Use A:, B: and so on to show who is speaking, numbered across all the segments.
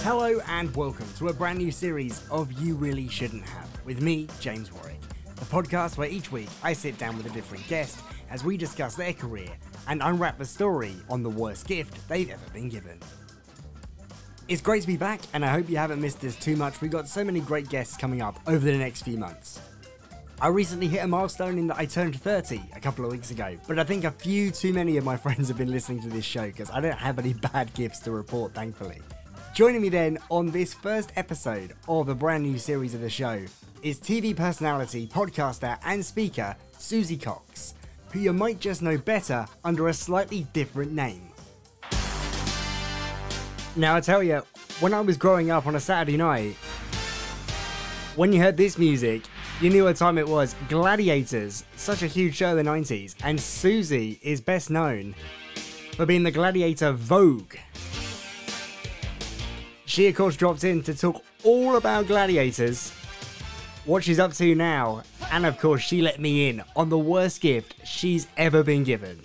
A: Hello and welcome to a brand new series of You Really Shouldn't Have, with me, James Warwick, the podcast where each week I sit down with a different guest as we discuss their career and unwrap the story on the worst gift they've ever been given. It's great to be back, and I hope you haven't missed us too much. We've got so many great guests coming up over the next few months. I recently hit a milestone in that I turned 30 a couple of weeks ago, but I think a few too many of my friends have been listening to this show because I don't have any bad gifts to report, thankfully. Joining me then on this first episode of a brand new series of the show is TV personality, podcaster and speaker Susie Cox, who you might just know better under a slightly different name. Now I tell you, when I was growing up on a Saturday night, when you heard this music, you knew what time it was. Gladiators, such a huge show in the 90s, and Susie is best known for being the Gladiator Vogue. She, of course, dropped in to talk all about Gladiators, what she's up to now, and, of course, she let me in on the worst gift she's ever been given.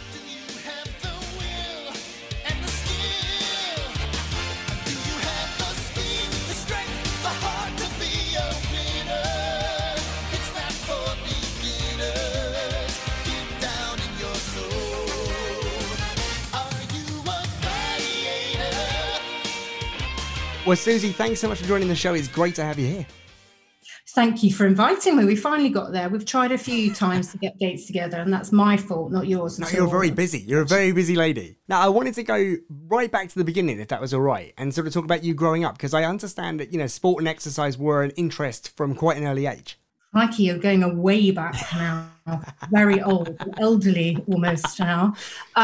A: Well, Susie, thanks so much for joining the show. It's great to have you here.
B: Thank you for inviting me. We finally got there. We've tried a few times to get dates together, and that's my fault, not yours.
A: No, you're very busy. You're a very busy lady. Now, I wanted to go right back to the beginning, if that was all right, and sort of talk about you growing up, because I understand that, sport and exercise were an interest from quite an early age.
B: Crikey, you're going way back now. Very old, elderly almost now.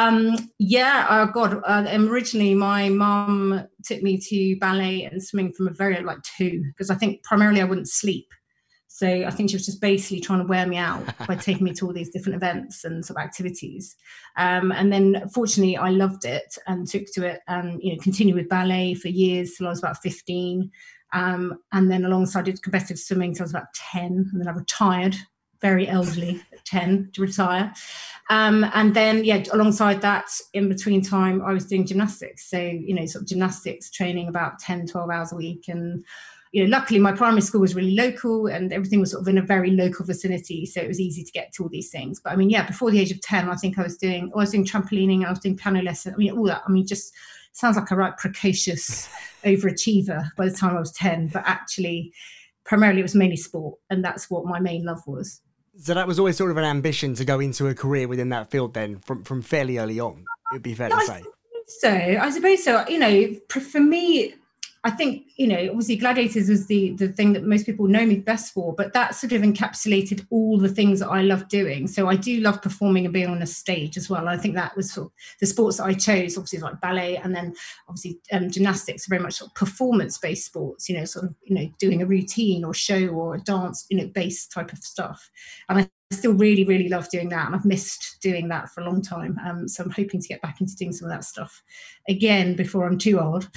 B: Originally my mum took me to ballet and swimming from a very, 2, because I think primarily I wouldn't sleep. So I think she was just basically trying to wear me out by taking me to all these different events and sort of activities. And then fortunately I loved it and took to it and, continued with ballet for years till I was about 15. And then alongside did competitive swimming till I was about 10, and then I retired, very elderly at 10 to retire. And then, alongside that, in between time, I was doing gymnastics. So, sort of gymnastics training about 10, 12 hours a week. And, luckily my primary school was really local and everything was sort of in a very local vicinity. So it was easy to get to all these things. But before the age of 10, I think I was doing trampolining, I was doing piano lesson. All that. Just sounds like a right precocious overachiever by the time I was 10, but actually primarily it was mainly sport, and that's what my main love was.
A: So that was always sort of an ambition to go into a career within that field then from fairly early on, it would be fair to say.
B: I suppose so. For me, I think, obviously Gladiators was the thing that most people know me best for, but that sort of encapsulated all the things that I love doing. So I do love performing and being on a stage as well. I think that was sort of the sports that I chose, obviously like ballet, and then obviously gymnastics are very much sort of performance-based sports, doing a routine or show or a dance, based type of stuff. And I still really, really love doing that. And I've missed doing that for a long time. So I'm hoping to get back into doing some of that stuff again before I'm too old.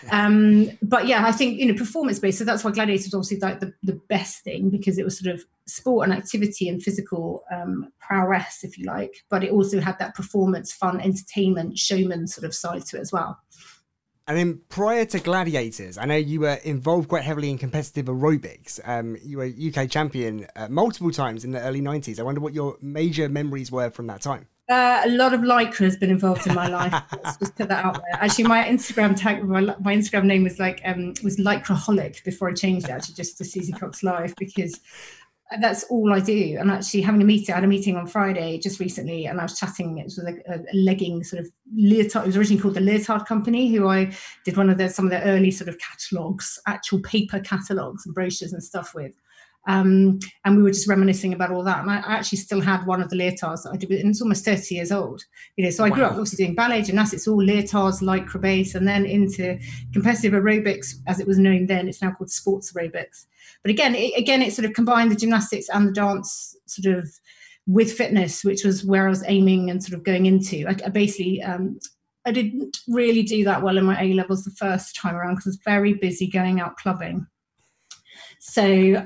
B: But yeah, I think, performance-based. So that's why Gladiators was obviously like the best thing, because it was sort of sport and activity and physical prowess, if you like. But it also had that performance, fun, entertainment, showman sort of side to it as well.
A: And then prior to Gladiators, I know you were involved quite heavily in competitive aerobics. You were UK champion multiple times in the early 90s. I wonder what your major memories were from that time.
B: A lot of Lycra has been involved in my life. Let's just put that out there. Actually, my Instagram tag, my Instagram name was was Lycraholic before I changed it, actually, just to Susie Cox Live, because that's all I do. And actually I had a meeting on Friday just recently, and I was chatting, it was with a legging sort of leotard. It was originally called the Leotard Company, who I did some of their early sort of catalogues, actual paper catalogues and brochures and stuff with. And we were just reminiscing about all that. And I actually still had one of the leotards that I did, and it's almost 30 years old. So I grew up obviously doing ballet, gymnastics, all leotards, Lycra base, and then into competitive aerobics, as it was known then. It's now called sports aerobics. But again, it sort of combined the gymnastics and the dance sort of with fitness, which was where I was aiming and sort of going into. I basically, I didn't really do that well in my A-levels the first time around because I was very busy going out clubbing. So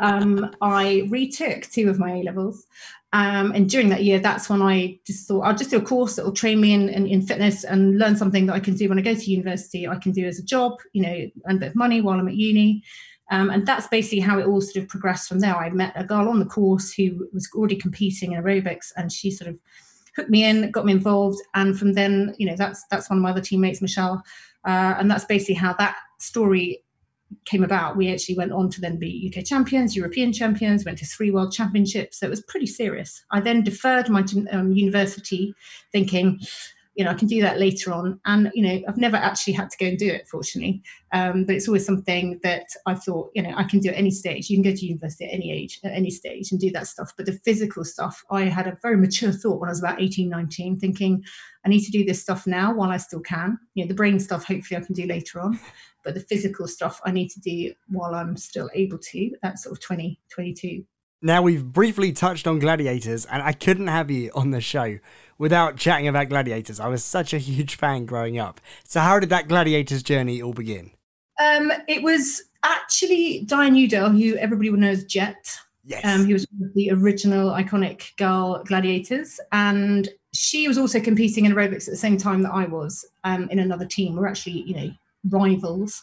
B: I retook 2 of my A-levels. And during that year, that's when I just thought, I'll just do a course that will train me in fitness and learn something that I can do when I go to university. I can do as a job, earn a bit of money while I'm at uni. And that's basically how it all sort of progressed from there. I met a girl on the course who was already competing in aerobics, and she sort of hooked me in, got me involved. And from then, that's one of my other teammates, Michelle. And that's basically how that story came about. We actually went on to then be UK champions, European champions, went to 3 world championships. So it was pretty serious. I then deferred my university thinking, I can do that later on. And, I've never actually had to go and do it, fortunately. But it's always something that I thought, I can do at any stage. You can go to university at any age, at any stage and do that stuff. But the physical stuff, I had a very mature thought when I was about 18, 19, thinking I need to do this stuff now while I still can. The brain stuff, hopefully I can do later on. But the physical stuff I need to do while I'm still able to, at sort of 20, 22.
A: Now, we've briefly touched on Gladiators, and I couldn't have you on the show without chatting about Gladiators. I was such a huge fan growing up. So how did that Gladiators journey all begin?
B: It was actually Diane Udall, who everybody would know as Jet.
A: Yes.
B: Who was the original iconic girl Gladiators. And she was also competing in aerobics at the same time that I was in another team. We're actually, rivals.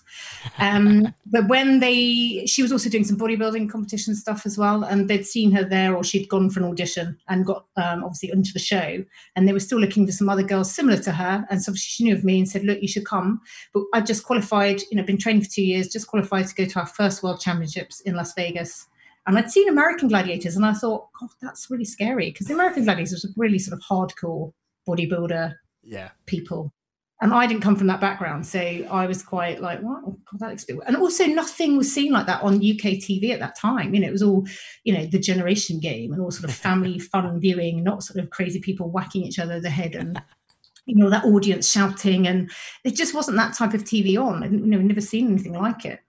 B: But she was also doing some bodybuilding competition stuff as well, and they'd seen her there, or she'd gone for an audition and got obviously into the show, and they were still looking for some other girls similar to her. And so she knew of me and said, look, you should come. But I just qualified, been training for 2 years, just qualified to go to our first world championships in Las Vegas. And I'd seen American Gladiators, and I thought, God, that's really scary, because the American Gladiators were really sort of hardcore bodybuilder people. And I didn't come from that background, so I was quite like, wow, God, that looks a bit weird. And also nothing was seen like that on UK TV at that time. It was all, the Generation Game and all sort of family fun viewing, not sort of crazy people whacking each other over the head and, that audience shouting. And it just wasn't that type of TV on. And, never seen anything like it.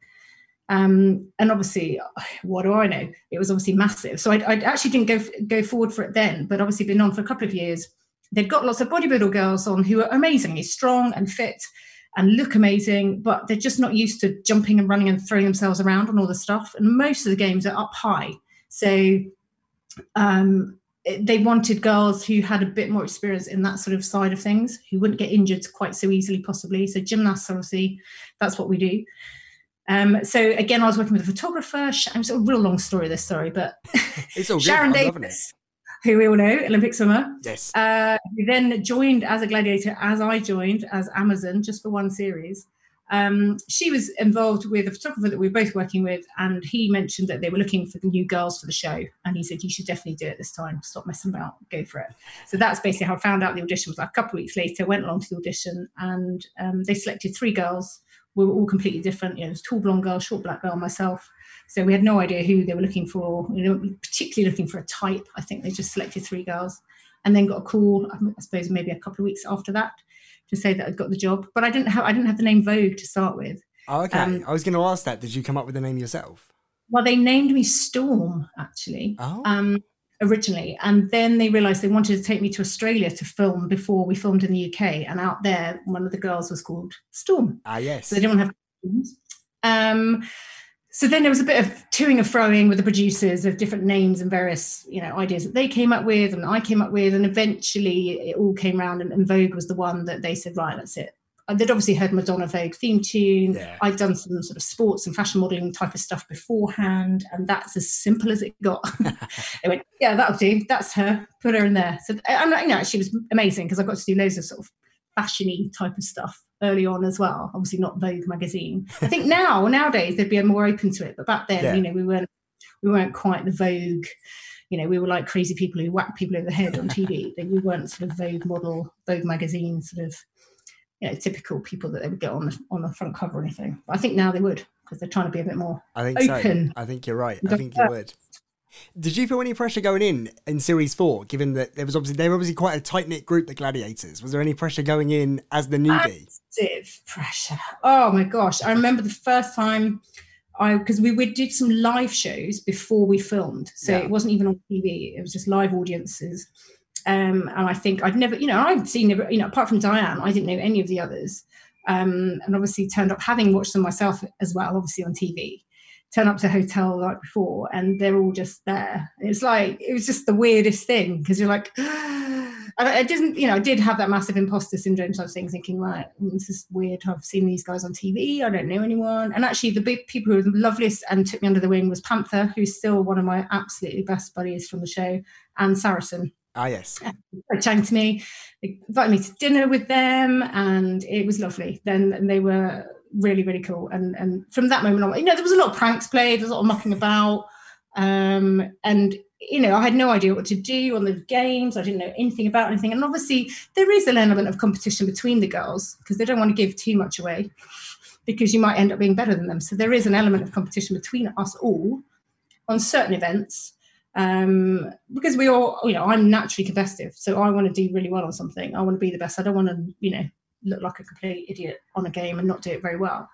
B: And obviously, what do I know? It was obviously massive. So I actually didn't go forward for it then, but obviously been on for a couple of years. They've got lots of bodybuilder girls on who are amazingly strong and fit and look amazing, but they're just not used to jumping and running and throwing themselves around on all the stuff. And most of the games are up high. So they wanted girls who had a bit more experience in that sort of side of things, who wouldn't get injured quite so easily, possibly. So gymnasts, obviously, that's what we do. So again, I was working with a photographer. It's a real long story, this, sorry, but
A: it's all good.
B: Sharon Davis, who we all know, Olympic swimmer.
A: Yes.
B: Who then joined as a gladiator, as I joined as Amazon, just for one series. She was involved with a photographer that we were both working with, and he mentioned that they were looking for new girls for the show. And he said, you should definitely do it this time. Stop messing about. Go for it. So that's basically how I found out the audition was. Like a couple of weeks later, went along to the audition, and they selected 3 girls. We were all completely different. There was a tall blonde girl, short black girl, myself. So we had no idea who they were looking for, particularly looking for a type. I think they just selected 3 girls, and then got a call, I suppose maybe a couple of weeks after that, to say that I'd got the job. But I didn't have the name Vogue to start with.
A: Oh, okay. I was going to ask that. Did you come up with the name yourself?
B: Well, they named me Storm, actually, originally. And then they realised they wanted to take me to Australia to film before we filmed in the UK. And out there, one of the girls was called Storm.
A: Ah, yes.
B: So they didn't want to have names. So then there was a bit of toing and froing with the producers of different names and various, ideas that they came up with and I came up with. And eventually it all came around, and Vogue was the one that they said, right, that's it. They'd obviously heard Madonna Vogue theme tune. Yeah. I'd done some sort of sports and fashion modelling type of stuff beforehand, and that's as simple as it got. They went, yeah, that'll do. That's her. Put her in there. So I'm like, she was amazing, because I got to do loads of sort of fashion-y type of stuff early on as well. Obviously not Vogue magazine. I think nowadays they'd be more open to it, but back then, we weren't quite the Vogue. We were like crazy people who whack people over the head on TV. We weren't sort of Vogue model, Vogue magazine sort of, typical people that they would get on the front cover or anything. But I think now they would, because they're trying to be a bit more open.
A: So. I think you're right. I think you would. Did you feel any pressure going in series 4, given that they were obviously quite a tight-knit group, the Gladiators? Was there any pressure going in as the newbie?
B: Massive pressure. Oh my gosh. I remember the first time because we did some live shows before we filmed. So It wasn't even on TV. It was just live audiences. And I think I'd never, I'd seen, apart from Diane, I didn't know any of the others. And obviously turned up, having watched them myself as well, obviously on TV, turn up to a hotel the night before and they're all just there. It was just the weirdest thing, because you're like, I didn't, I did have that massive imposter syndrome type thing, thinking, right, this is weird. I've seen these guys on TV. I don't know anyone. And actually the big people who were the loveliest and took me under the wing was Panther, who's still one of my absolutely best buddies from the show, and Saracen.
A: Ah, yes.
B: They chatting to me, they invited me to dinner with them, and it was lovely. Then they were really, really cool. And from that moment on, there was a lot of pranks played, there was a lot of mucking about. And, I had no idea what to do on the games. I didn't know anything about anything. And obviously there is an element of competition between the girls, because they don't want to give too much away, because you might end up being better than them. So there is an element of competition between us all on certain events. Because we all, I'm naturally competitive, so I want to do really well on something. I want to be the best. I don't want to, look like a complete idiot on a game and not do it very well.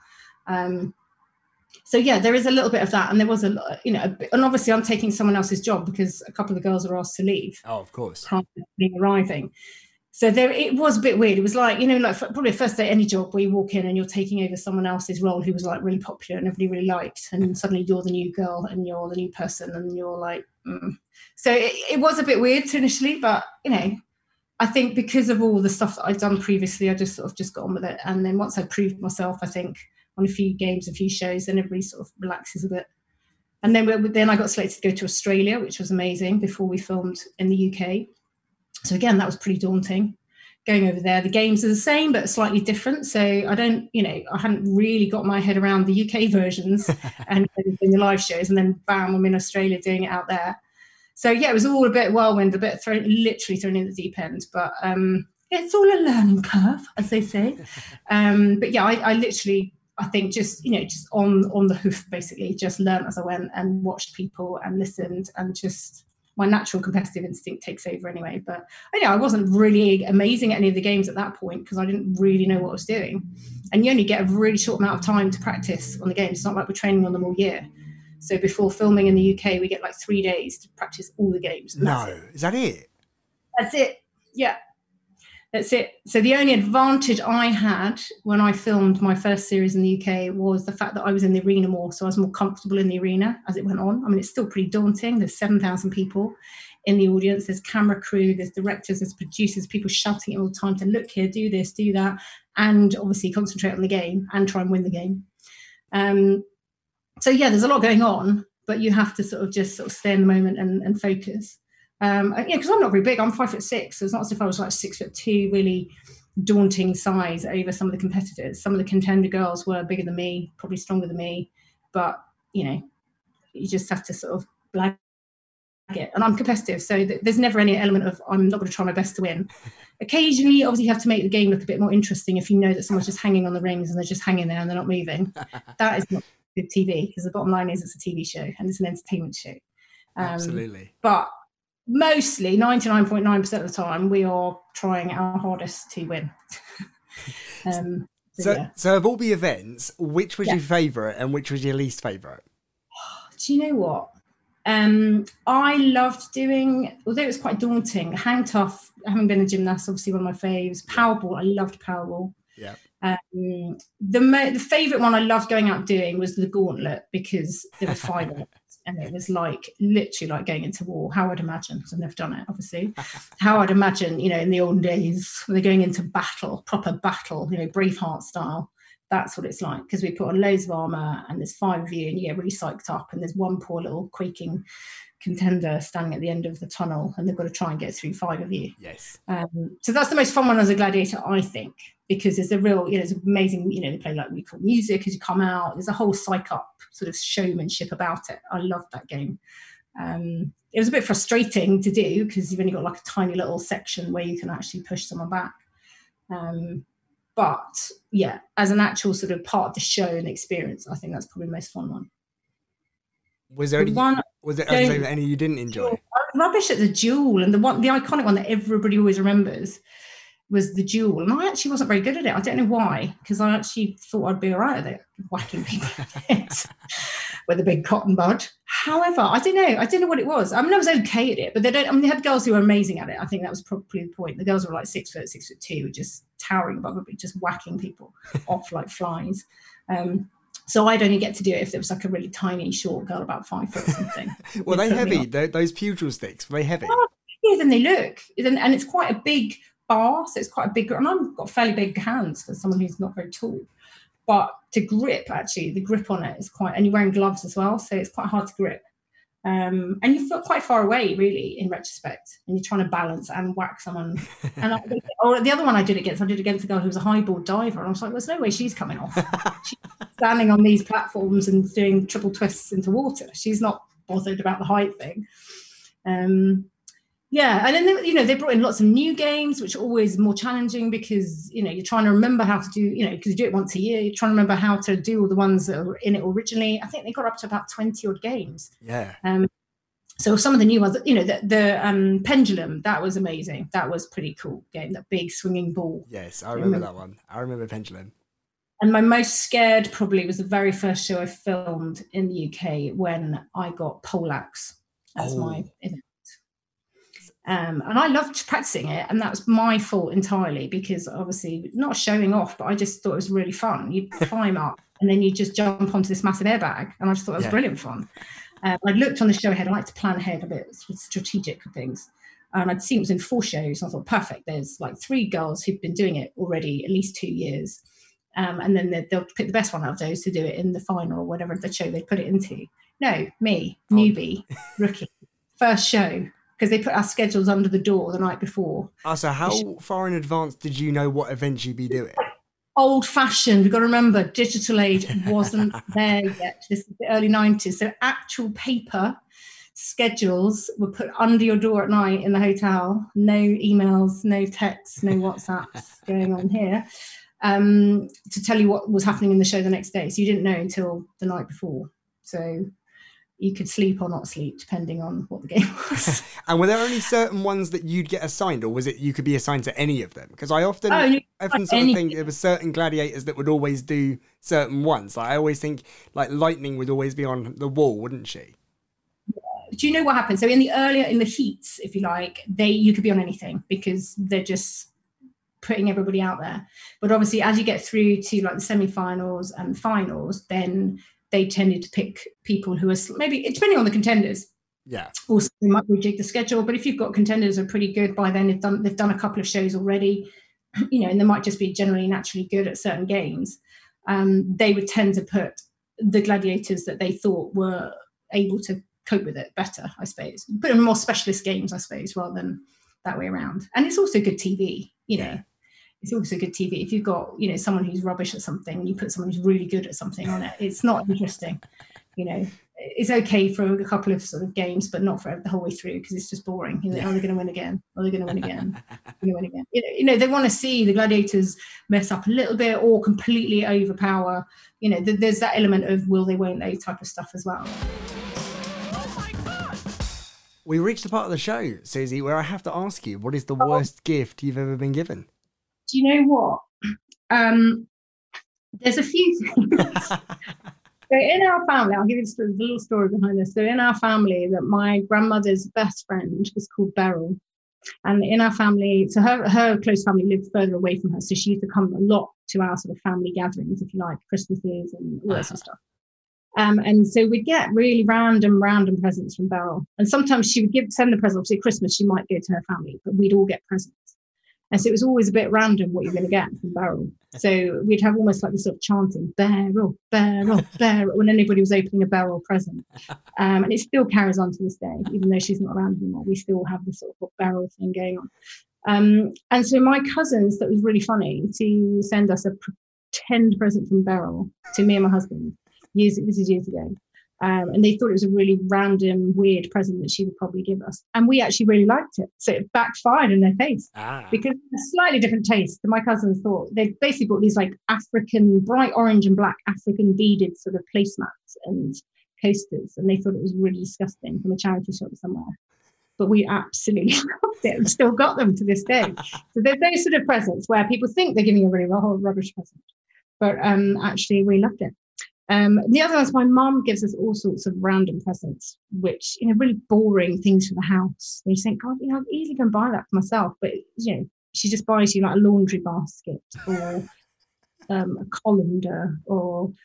B: So yeah, there is a little bit of that, and there was and obviously I'm taking someone else's job because a couple of the girls are asked to leave.
A: Oh, of course.
B: Prior to me arriving. So it was a bit weird. It was like, probably a first day any job where you walk in and you're taking over someone else's role who was like really popular and everybody really liked, and suddenly you're the new girl and you're the new person and you're like, So it was a bit weird initially, but I think because of all the stuff that I'd done previously, I just sort of just got on with it. And then once I proved myself, I think on a few games, a few shows, then everybody sort of relaxes a bit. And then I got selected to go to Australia, which was amazing, before we filmed in the UK. So again, that was pretty daunting. Going over there, the games are the same, but slightly different. So I hadn't really got my head around the UK versions and doing the live shows. And then bam, I'm in Australia doing it out there. So yeah, it was all a bit whirlwind, a bit literally thrown in the deep end. But it's all a learning curve, as they say. But yeah, I literally, I think just on the hoof, basically, just learned as I went and watched people and listened, and just my natural competitive instinct takes over anyway. But I wasn't really amazing at any of the games at that point because I didn't really know what I was doing. And you only get a really short amount of time to practice on the games. It's not like we're training on them all year. So before filming in the UK, we get like 3 days to practice all the games.
A: No, is that it?
B: That's it. Yeah. That's it. So the only advantage I had when I filmed my first series in the UK was the fact that I was in the arena more. So I was more comfortable in the arena as it went on. I mean, it's still pretty daunting. There's 7,000 people in the audience. There's camera crew, there's directors, there's producers, people shouting all the time to look here, do this, do that, and obviously concentrate on the game and try and win the game. So yeah, there's a lot going on, but you have to sort of stay in the moment and focus. Because I'm not very big. I'm 5'6", so it's not as if I was like 6'2", really daunting size over some of the competitors. Some of the contender girls were bigger than me, probably stronger than me, but you just have to sort of blag it. And I'm competitive, so there's never any element of I'm not going to try my best to win. Occasionally, obviously, you have to make the game look a bit more interesting if you know that someone's just hanging on the rings and they're just hanging there and they're not moving. That is not good TV, because the bottom line is it's a TV show and it's an entertainment show.
A: Absolutely.
B: But mostly 99.9% of the time we are trying our hardest to win.
A: So of all the events, which was your favourite and which was your least favourite?
B: Do you know what? I loved doing, although it was quite daunting, Hang Tough, having been a gymnast, obviously one of my faves. Powerball, I loved Powerball.
A: Yeah.
B: The favourite one I loved going out doing was the Gauntlet, because there were 5 of it. And it was literally like going into war. How I'd imagine, because I've never done it, obviously. How I'd imagine, in the olden days when they're going into battle, proper battle, Braveheart style. That's what it's like, because we put on loads of armour and there's 5 of you and you get really psyched up, and there's one poor little quaking contender standing at the end of the tunnel and they've got to try and get through 5 of you.
A: Yes.
B: So that's the most fun one as a gladiator, I think, because there's a real, it's amazing, they play like we call music as you come out. There's a whole psych up sort of showmanship about it. I loved that game. It was a bit frustrating to do because you've only got like a tiny little section where you can actually push someone back. But yeah, as an actual sort of part of the show and experience, I think that's probably the most fun one.
A: Was there any you didn't enjoy?
B: I was rubbish at the duel, and the iconic one that everybody always remembers was the duel, and I actually wasn't very good at it. I don't know why, because I actually thought I'd be all right at it, whacking people with a big cotton bud. However, I don't know what it was. I mean, I was okay at it, but they had girls who were amazing at it. I think that was probably the point. The girls were like 6 foot, 6'2", just towering above everybody, just whacking people off like flies. So I'd only get to do it if there was like a really tiny, short girl, about 5 foot or something.
A: Were they heavy? Those pugil sticks, were they heavy?
B: Oh, yeah, then they look. And it's quite a big bar, so it's quite a big, and I've got fairly big hands for someone who's not very tall. But to grip, actually, the grip on it is quite, and you're wearing gloves as well, so it's quite hard to grip. And you feel quite far away, really, in retrospect, and you're trying to balance and whack someone. And the other one I did against a girl who was a highboard diver, and I was like, there's no way she's coming off. She's standing on these platforms and doing triple twists into water. She's not bothered about the height thing. Yeah, and then they brought in lots of new games, which are always more challenging because you're trying to remember how to do because you do it once a year. You're trying to remember how to do all the ones that are in it originally. I think they got up to about 20 odd games.
A: Yeah.
B: So some of the new ones, the Pendulum, that was amazing. That was pretty cool game. That big swinging ball.
A: Yes, I remember that one. I remember Pendulum.
B: And my most scared probably was the very first show I filmed in the UK when I got Poleaxe as my event. And I loved practicing it, and that was my fault entirely because obviously not showing off, but I just thought it was really fun. You climb up and then you just jump onto this massive airbag, and I just thought it was brilliant fun. I looked on the show ahead. I like to plan ahead a bit, strategic for things. And I'd seen it was in 4 shows. And I thought, perfect. There's like 3 girls who've been doing it already at least 2 years. And then they'll pick the best one out of those to do it in the final or whatever the show they put it into. No, me, newbie, rookie, first show. Because they put our schedules under the door the night before.
A: Oh, so how far in advance did you know what events you'd be doing?
B: Old-fashioned. We've got to remember, digital age wasn't there yet. This is the early 90s. So actual paper schedules were put under your door at night in the hotel. No emails, no texts, no WhatsApps going on here to tell you what was happening in the show the next day. So you didn't know until the night before. So you could sleep or not sleep, depending on what the game was.
A: And were there only certain ones that you'd get assigned, or was it you could be assigned to any of them? Because I often sort of think there were certain gladiators that would always do certain ones. Like I always think like Lightning would always be on the wall, wouldn't she?
B: Do you know what happened? So in the heats, if you like, you could be on anything because they're just putting everybody out there. But obviously, as you get through to like the semi-finals and finals, then they tended to pick people who are maybe, depending on the contenders.
A: Yeah.
B: Also, they might rejig the schedule, but if you've got contenders who are pretty good by then, they've done a couple of shows already, and they might just be generally naturally good at certain games. They would tend to put the gladiators that they thought were able to cope with it better, I suppose. Put them in more specialist games, I suppose, rather than that way around. And it's also good TV, know. It's also good TV. If you've got, someone who's rubbish at something and you put someone who's really good at something on it, it's not interesting. It's okay for a couple of sort of games, but not for the whole way through because it's just boring. Are they going to win again? Are they going to win again? They want to see the gladiators mess up a little bit or completely overpower. There's that element of will they, won't they type of stuff as well.
A: We reached the part of the show, Susie, where I have to ask you, what is the worst gift you've ever been given?
B: Do you know what? There's a few things. So in our family, I'll give you a little story behind this. So in our family, that my grandmother's best friend was called Beryl. And in our family, so her close family lived further away from her. So she used to come a lot to our sort of family gatherings, if you like, Christmases and all that sort of stuff. And so we'd get really random presents from Beryl. And sometimes she would send the present. Obviously, at Christmas, she might go to her family, but we'd all get presents. And so it was always a bit random what you're going to get from Beryl. So we'd have almost like this sort of chanting, Beryl, Beryl, Beryl, when anybody was opening a Beryl present. And it still carries on to this day, even though she's not around anymore. We still have this sort of Beryl thing going on. And so my cousins, that was really funny to send us a pretend present from Beryl to me and my husband. This is years ago. And they thought it was a really random, weird present that she would probably give us. And we actually really liked it. So it backfired in their face because a slightly different taste. My cousins thought they basically bought these like African, bright orange and black African beaded sort of placemats and coasters. And they thought it was really disgusting from a charity shop somewhere. But we absolutely loved it and still got them to this day. So there's those sort of presents where people think they're giving a really rubbish present. But actually, we loved it. The other one's my mum gives us all sorts of random presents, which, really boring things for the house. And you think, God, I easily can buy that for myself. But, she just buys you like a laundry basket or a colander or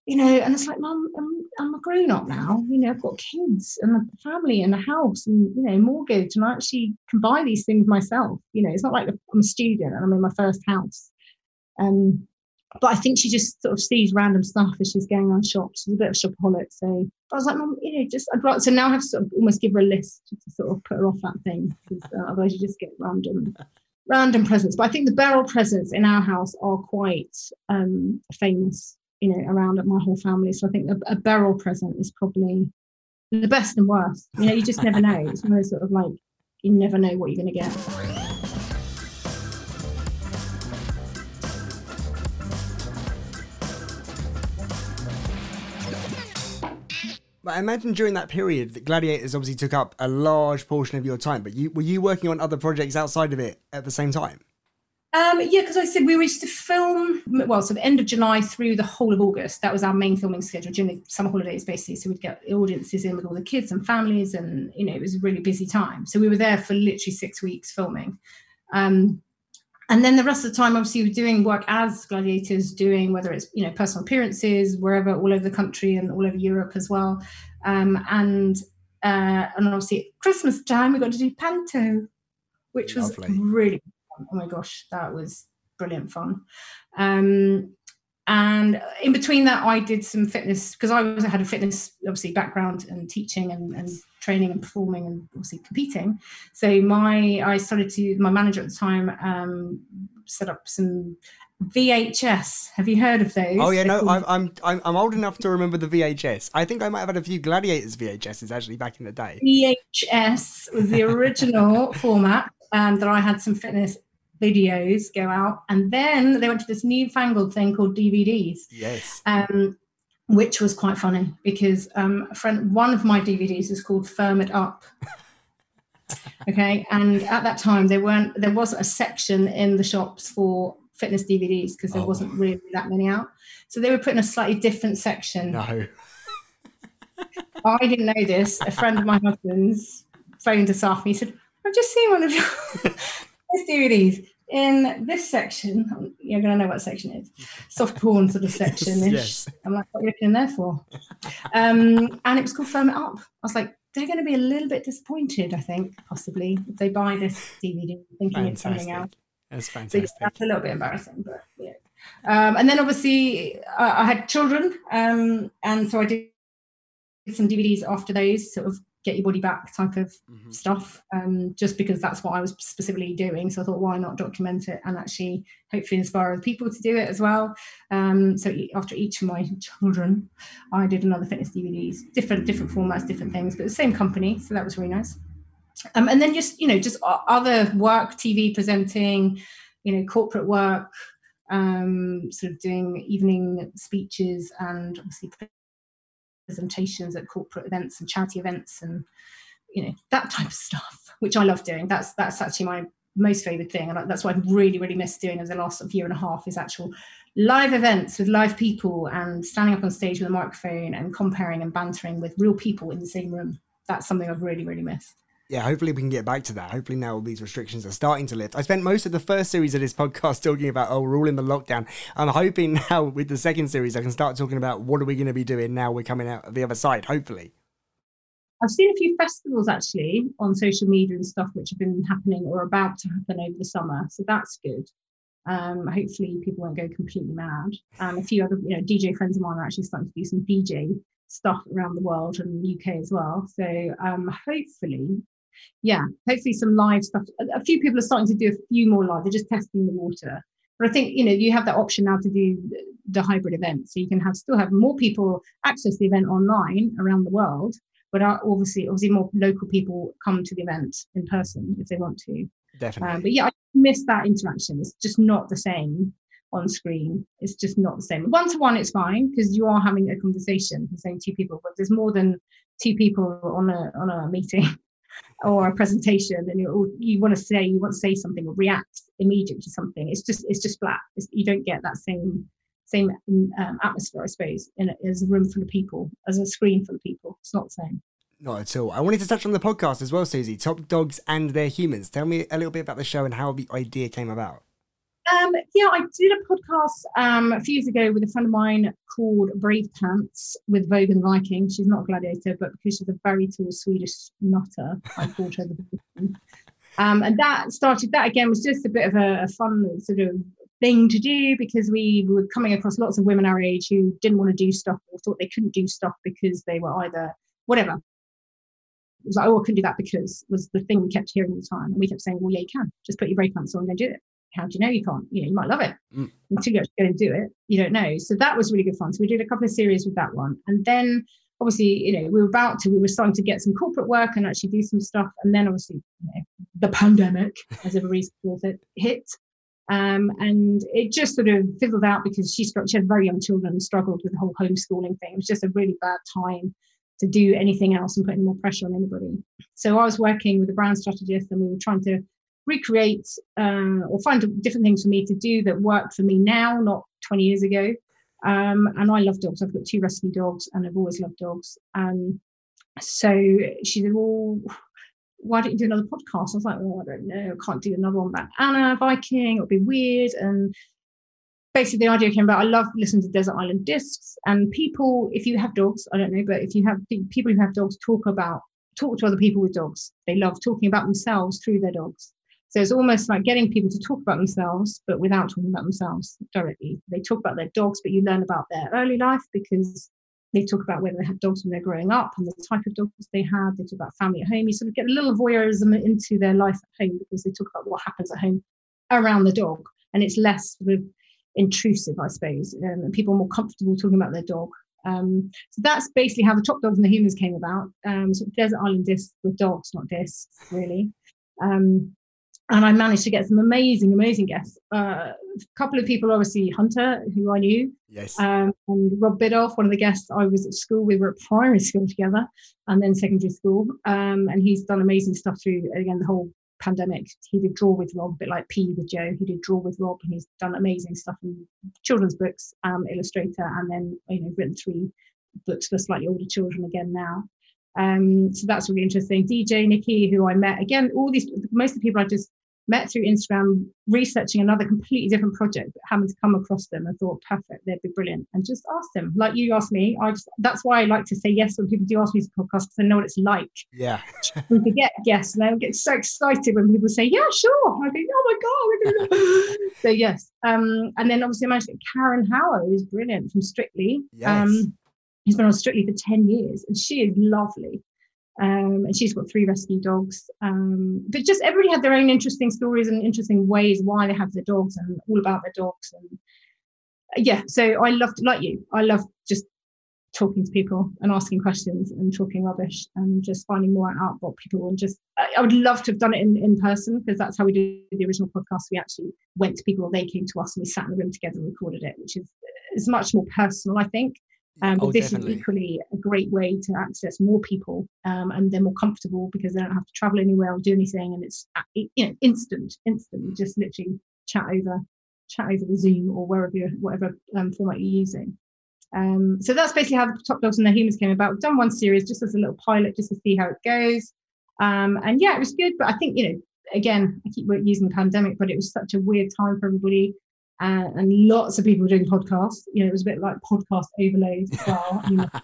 B: and it's like, Mum, I'm a grown up now. I've got kids and a family and a house and, mortgage, and I actually can buy these things myself. It's not like I'm a student and I'm in my first house. But I think she just sort of sees random stuff as she's going around shops. She's a bit of a shopaholic. So I was like, Mum, so now I have to sort of almost give her a list to sort of put her off that thing, because otherwise you just get random presents. But I think the barrel presents in our house are quite famous, around my whole family. So I think a barrel present is probably the best and worst. You just never know. It's one of those sort of like, you never know what you're going to get.
A: I imagine during that period that Gladiators obviously took up a large portion of your time, but were you working on other projects outside of it at the same time?
B: Yeah, because I said we used to film, so the end of July through the whole of August. That was our main filming schedule during the summer holidays, basically. So we'd get the audiences in with all the kids and families, and, it was a really busy time. So we were there for literally 6 weeks filming. And then the rest of the time, obviously, we were doing work as Gladiators, doing whether it's, personal appearances, wherever, all over the country and all over Europe as well. And obviously at Christmas time, we got to do Panto, which was really fun. Oh my gosh, that was brilliant fun. And in between that, I did some fitness, because I had a fitness, obviously, background and teaching and training and performing and obviously competing. So my manager at the time set up some VHS. Have you heard of those?
A: Oh yeah, no, I'm old enough to remember the VHS. I think I might have had a few Gladiators VHSs actually back in the day.
B: VHS was the original format, that I had some fitness videos go out, and then they went to this newfangled thing called DVDs.
A: Yes.
B: Which was quite funny, because one of my DVDs is called Firm It Up. Okay, and at that time there wasn't a section in the shops for fitness DVDs, because there wasn't really that many out. So they were put in a slightly different section.
A: No.
B: I didn't know this. A friend of my husband's phoned us off and he said, I've just seen one of your DVDs in this section. You're going to know what section it is. Soft porn sort of section-ish.
A: Yes.
B: I'm like, what are you looking in there for? And it was called Firm It Up. I was like, they're going to be a little bit disappointed, I think, possibly, if they buy this DVD thinking it's something else.
A: That's fantastic.
B: So that's a little bit embarrassing, but yeah. And then obviously I had children, and so I did some DVDs after those, sort of get your body back type of stuff, just because that's what I was specifically doing. So I thought, why not document it and actually hopefully inspire other people to do it as well. So after each of my children, I did another fitness DVDs, different formats, different things, but the same company. So that was really nice. And then just other work, TV presenting, corporate work, sort of doing evening speeches and obviously presentations at corporate events and charity events, and that type of stuff, which I love doing. That's actually my most favorite thing, and that's what I've really, really missed doing over the last year and a half, is actual live events with live people and standing up on stage with a microphone and comparing and bantering with real people in the same room. That's something I've really, really missed.
A: Yeah, hopefully we can get back to that. Hopefully now all these restrictions are starting to lift. I spent most of the first series of this podcast talking about, we're all in the lockdown. I'm hoping now with the second series I can start talking about what are we going to be doing now we're coming out of the other side, hopefully.
B: I've seen a few festivals actually on social media and stuff which have been happening or about to happen over the summer. So that's good. Hopefully people won't go completely mad. And a few other DJ friends of mine are actually starting to do some DJ stuff around the world and the UK as well. So hopefully some live stuff. A few people are starting to do a few more live. They're just testing the water. But I think, you have that option now to do the hybrid event. So you can still have more people access the event online around the world, but obviously more local people come to the event in person if they want to.
A: Definitely.
B: But yeah, I miss that interaction. It's just not the same on screen. It's just not the same. One-to-one, it's fine because you are having a conversation with saying two people, but there's more than two people on a meeting or a presentation, and you want to say something or react immediately to something. It's just flat. You don't get that same atmosphere, I suppose, as a room full of people, as a screen full of people. It's not the same.
A: Not at all. I wanted to touch on the podcast as well, Susie. Top Dogs and Their Humans. Tell me a little bit about the show and how the idea came about.
B: Yeah, I did a podcast a few years ago with a friend of mine called Brave Pants with Vogue and Viking. She's not a gladiator, but because she's a very tall Swedish nutter, I called her the Brave Pants. And that again was just a bit of a fun sort of thing to do, because we were coming across lots of women our age who didn't want to do stuff or thought they couldn't do stuff because they were either whatever. It was like, oh, I couldn't do that because was the thing we kept hearing all the time. And we kept saying, well, yeah, you can. Just put your brake pants on and go do it. How do you know you can't? You know, you might love it. Until you actually go and do it, you don't know. So that was really good fun. So we did a couple of series with that one. And then obviously, you know, we were starting to get some corporate work and actually do some stuff. And then obviously, you know, the pandemic, as everybody calls it, hit. And it just sort of fizzled out because she had very young children and struggled with the whole homeschooling thing. It was just a really bad time to do anything else and put any more pressure on anybody. So I was working with a brand strategist and we were trying to recreate or find different things for me to do that work for me now, not 20 years ago. And I love dogs. I've got 2 rescue dogs and I've always loved dogs. So she said, well, why don't you do another podcast? I was like, well, I don't know. I can't do another one about Anna Viking. It'll be weird. And basically the idea came about, I love listening to Desert Island Discs, and people, if you have dogs, I don't know, but if you have people who have dogs, talk to other people with dogs. They love talking about themselves through their dogs. So it's almost like getting people to talk about themselves, but without talking about themselves directly. They talk about their dogs, but you learn about their early life because they talk about whether they had dogs when they're growing up and the type of dogs they had. They talk about family at home. You sort of get a little voyeurism into their life at home because they talk about what happens at home around the dog. And it's less sort of intrusive, I suppose. And people are more comfortable talking about their dog. So that's basically how the Top Dogs and the Humans came about. Sort of Desert Island Discs with dogs, not discs, really. And I managed to get some amazing guests. A couple of people, obviously Hunter, who I knew.
A: Yes.
B: And Rob Bidoff, one of the guests I was at school with. We were at primary school together and then secondary school. And he's done amazing stuff through, again, the whole pandemic. He did Draw with Rob, a bit like P with Joe. He did Draw with Rob, and he's done amazing stuff in children's books, illustrator, and then, you know, written 3 books for slightly older children again now. So that's really interesting. DJ Nikki, who I met, again, most of the people I just met through Instagram, researching another completely different project, but happened to come across them and thought, perfect, they'd be brilliant, and just asked them, like you asked me. That's why I like to say yes when people do ask me to podcast, because I know what it's like.
A: Yeah.
B: To get guests, and I get so excited when people say, yeah, sure. I think, oh my God. So yes. And then obviously I managed to get Karen Howard, who's brilliant, from Strictly.
A: Yes.
B: He's been on Strictly for 10 years, and she is lovely. And she's got 3 rescue dogs. But just everybody had their own interesting stories and interesting ways why they have their dogs and all about their dogs. And yeah, so I loved, like you, I love just talking to people and asking questions and talking rubbish and just finding more out about people. And just, I would love to have done it in person, because that's how we did the original podcast. We actually went to people, they came to us, and we sat in the room together and recorded it, which is much more personal, I think. But this
A: definitely.
B: is equally a great way to access more people, and they're more comfortable because they don't have to travel anywhere or do anything, and it's, you know, instant. You just literally chat over the Zoom or whatever format you're using. So that's basically how the Top Dogs and the Humans came about. We've done 1 series just as a little pilot, just to see how it goes. And yeah, it was good. But I think, you know, again, I keep using the pandemic, but it was such a weird time for everybody. And lots of people were doing podcasts. You know, it was a bit like podcast overload as well.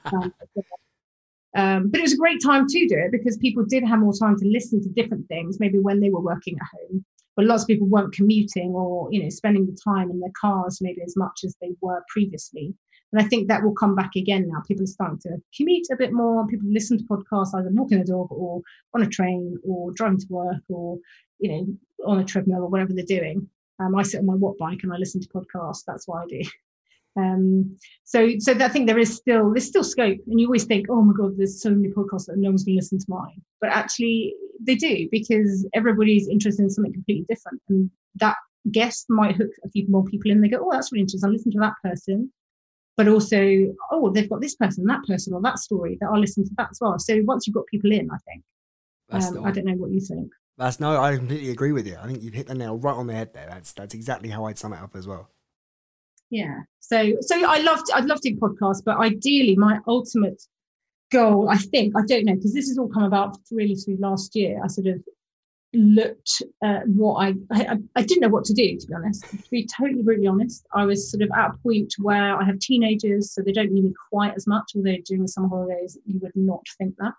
B: But it was a great time to do it because people did have more time to listen to different things, maybe when they were working at home. But lots of people weren't commuting or, you know, spending the time in their cars maybe as much as they were previously. And I think that will come back again now. People are starting to commute a bit more. People listen to podcasts either walking the dog or on a train or driving to work or, you know, on a treadmill or whatever they're doing. I sit on my watt bike and I listen to podcasts. That's what I do. So I think there's still scope. And you always think, oh my God, there's so many podcasts that no one's going to listen to mine. But actually they do, because everybody's interested in something completely different. And that guest might hook a few more people in. And they go, oh, that's really interesting. I'll listen to that person. But also, oh, they've got this person, that person, or that story that I'll listen to that as well. So once you've got people in, I think. I don't know what you think.
A: I completely agree with you. I think you've hit the nail right on the head there. That's exactly how I'd sum it up as well.
B: Yeah. So I'd love to do podcasts, but ideally my ultimate goal, I think, I don't know, because this has all come about really through last year. I sort of looked at what I didn't know what to do, to be honest. To be totally brutally honest, I was sort of at a point where I have teenagers, so they don't need me quite as much, although during the summer holidays you would not think that.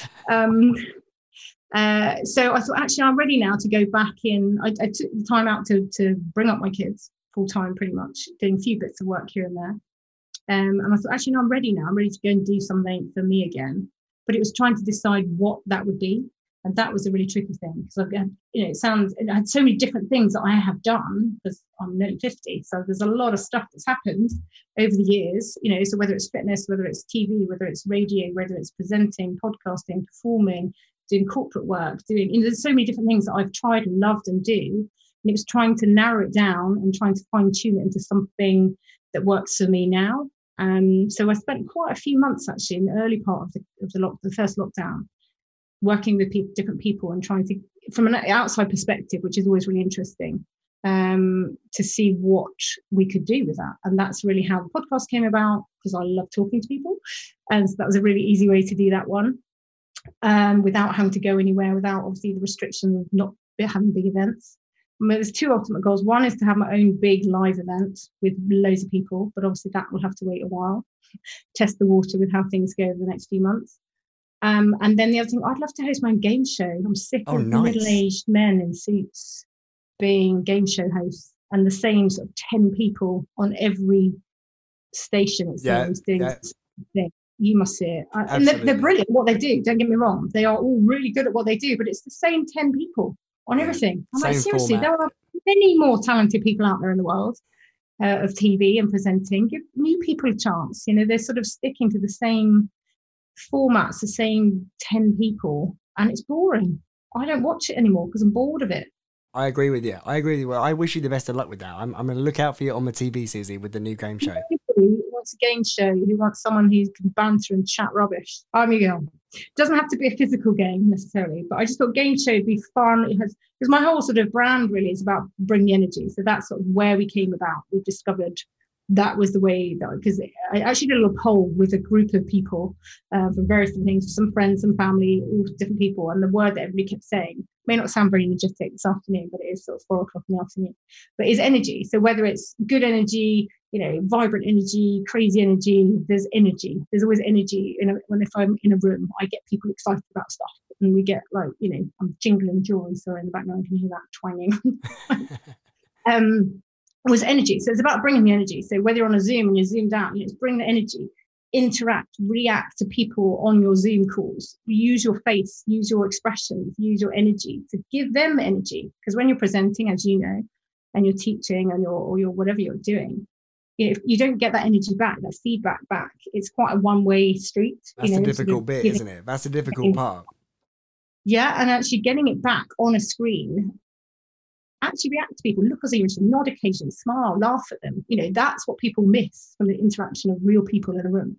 B: So I thought, actually, I'm ready now to go back in. I took the time out to bring up my kids full time, pretty much, doing a few bits of work here and there. And I thought, actually, no, I'm ready now. I'm ready to go and do something for me again. But it was trying to decide what that would be. And that was a really tricky thing, because I've got, I had so many different things that I have done, because I'm nearly 50. So there's a lot of stuff that's happened over the years, so whether it's fitness, whether it's TV, whether it's radio, whether it's presenting, podcasting, performing, doing corporate work, there's so many different things that I've tried and loved and do. And it was trying to narrow it down and trying to fine tune it into something that works for me now. So I spent quite a few months actually in the early part of the first lockdown, working with different people and trying to, from an outside perspective, which is always really interesting, to see what we could do with that. And that's really how the podcast came about, because I love talking to people. And so that was a really easy way to do that one, without having to go anywhere, without obviously the restriction of not having big events. There's two ultimate goals. One is to have my own big live event with loads of people, but obviously that will have to wait a while, test the water with how things go over the next few months. And then the other thing, I'd love to host my own game show. I'm sick of middle-aged men in suits being game show hosts, and the same sort of 10 people on every station, it seems, doing the same thing. You must see it. And they're brilliant at what they do, don't get me wrong. They are all really good at what they do, but it's the same 10 people on everything. I'm like, seriously, there are many more talented people out there in the world of TV and presenting. Give new people a chance. They're sort of sticking to the same formats, the same 10 people, and it's boring. I don't watch it anymore because I'm bored of it.
A: I agree with you. Well, I wish you the best of luck with that. I'm going to look out for you on the TV, Susie, with the new game show.
B: Who wants a game show, who wants someone who can banter and chat rubbish, I'm your girl. It doesn't have to be a physical game necessarily, but I just thought game show would be fun. Because my whole sort of brand really is about bringing energy. So that's sort of where we came about. We discovered that was the way, because I actually did a little poll with a group of people from various different things, some friends, some family, all different people, and the word that everybody kept saying may not sound very energetic this afternoon, but it is sort of 4 o'clock in the afternoon, but is energy. So whether it's good energy, vibrant energy, crazy energy, there's energy. There's always energy. If I'm in a room, I get people excited about stuff, and we get I'm jingling jewelry, so in the background you can hear that twanging. Was energy. So it's about bringing the energy. So whether you're on a Zoom and you're zoomed out, it's bring the energy, interact, react to people on your Zoom calls, use your face, use your expressions, use your energy to give them energy. Because when you're presenting, as you know, and you're teaching and you're whatever you're doing, if you don't get that energy back, that feedback back, it's quite a one-way street.
A: That's the difficult bit, isn't it? That's the difficult part.
B: Yeah, and actually getting it back on a screen, actually react to people, look as you nod occasionally, smile, laugh at them. That's what people miss from the interaction of real people in a room.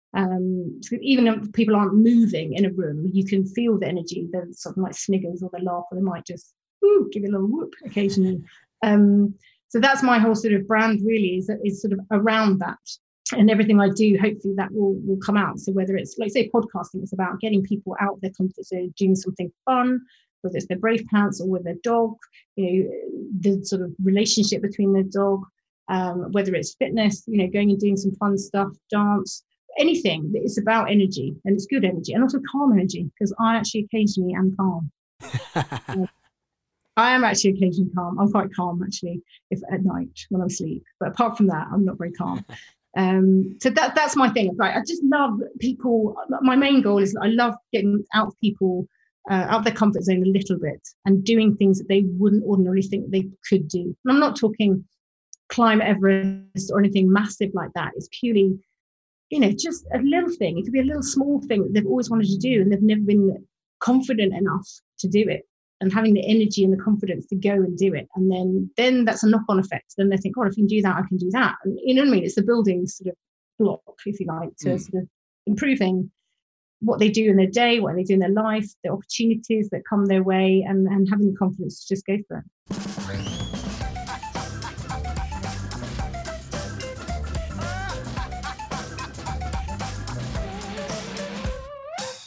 B: So even if people aren't moving in a room, you can feel the energy. They're sort of like sniggers, or they laugh, or they might just give you a little whoop occasionally. So that's my whole sort of brand really, is sort of around that. And everything I do, hopefully that will come out. So whether it's, like say, podcasting, it's about getting people out of their comfort zone, doing something fun, whether it's their brave pants or with their dog, the sort of relationship between their dog, whether it's fitness, going and doing some fun stuff, dance, anything. It's about energy, and it's good energy, and also calm energy, because I actually occasionally am calm. I am actually occasionally calm. I'm quite calm actually, if at night when I'm asleep. But apart from that, I'm not very calm. So that's my thing. I just love people. My main goal is I love getting out of people out of their comfort zone a little bit and doing things that they wouldn't ordinarily think they could do. And I'm not talking climb Everest or anything massive like that. It's purely, just a little thing. It could be a little small thing that they've always wanted to do and they've never been confident enough to do it, and having the energy and the confidence to go and do it. And then that's a knock-on effect. Then they think, oh, if you can do that, I can do that. And you know what I mean? It's the building sort of block, if you like, to sort of improving what they do in their day, what they do in their life, the opportunities that come their way, and having the confidence to just go for it.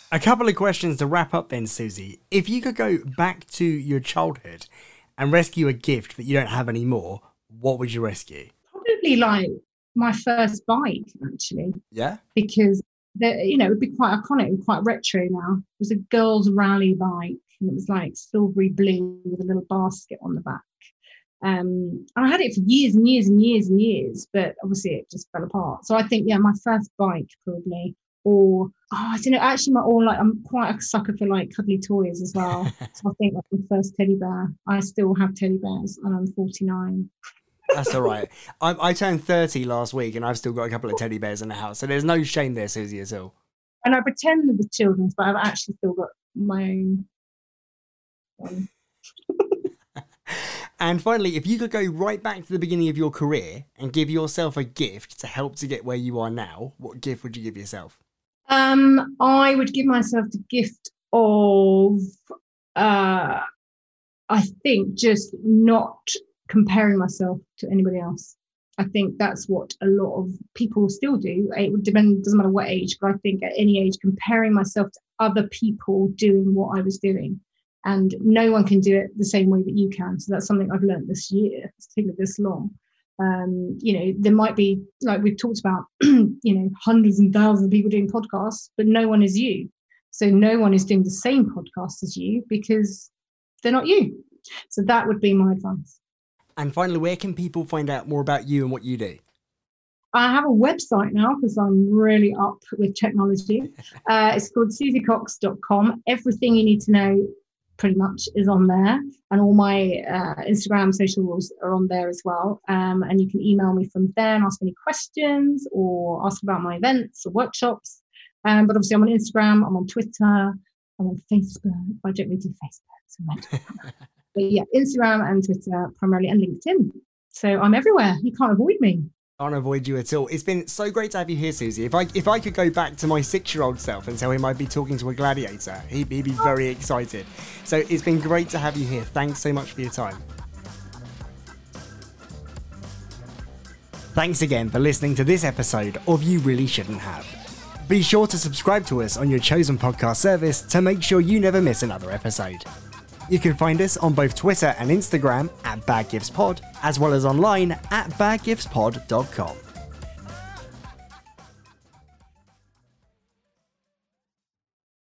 A: A couple of questions to wrap up then, Susie. If you could go back to your childhood and rescue a gift that you don't have anymore, what would you rescue?
B: Probably like my first bike, actually.
A: Yeah?
B: Because, it would be quite iconic and quite retro now. It was a girls' rally bike, and it was like silvery blue with a little basket on the back. And I had it for years and years and years and years, but obviously it just fell apart. So I think, my first bike probably, or I don't know. Actually, I'm quite a sucker for like cuddly toys as well. So I think like my first teddy bear. I still have teddy bears, and I'm 49.
A: That's all right. I turned 30 last week, and I've still got a couple of teddy bears in the house. So there's no shame there, Susie, at all.
B: And I pretend they're the children's, but I've actually still got my own one.
A: And finally, if you could go right back to the beginning of your career and give yourself a gift to help to get where you are now, what gift would you give yourself?
B: I would give myself the gift of, I think, just not comparing myself to anybody else. I think that's what a lot of people still do. It would depend, doesn't matter what age, but I think at any age, comparing myself to other people doing what I was doing. And no one can do it the same way that you can. So that's something I've learned this year. It's taken this long. There might be, like we've talked about, hundreds and thousands of people doing podcasts, but no one is you. So no one is doing the same podcast as you because they're not you. So that would be my advice.
A: And finally, where can people find out more about you and what you do?
B: I have a website now because I'm really up with technology. It's called susiecox.com. Everything you need to know pretty much is on there, and all my Instagram socials are on there as well, and you can email me from there and ask any questions or ask about my events or workshops, but obviously I'm on Instagram, I'm on Twitter, I'm on Facebook. I don't really do Facebook, so but yeah, Instagram and Twitter primarily, and LinkedIn. So I'm everywhere. You can't avoid me.
A: Can't avoid you at all. It's been so great to have you here, Susie. If I could go back to my 6-year-old self and tell him I'd be talking to a gladiator, he'd be very excited. So it's been great to have you here. Thanks so much for your time. Thanks again for listening to this episode of You Really Shouldn't Have. Be sure to subscribe to us on your chosen podcast service to make sure you never miss another episode. You can find us on both Twitter and Instagram @BadGiftsPod, as well as online at badgiftspod.com.